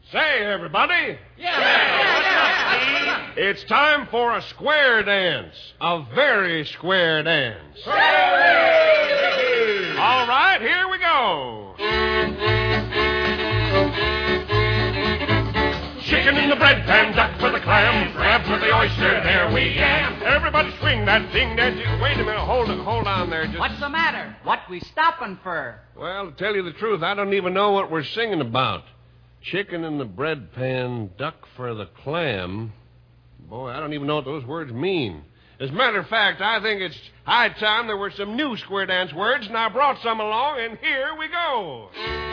Say, everybody. Yeah. It's time for a square dance. A very square dance. All right, here we go. Chicken in the bread pan, duck for the clam, crab for the oyster, there we am. Everybody swing that thing that you... Wait a minute, hold on there. What's the matter? What we stopping for? Well, to tell you the truth, I don't even know what we're singing about. Chicken in the bread pan, duck for the clam. Boy, I don't even know what those words mean. As a matter of fact, I think it's high time there were some new square dance words, and I brought some along, and here we go.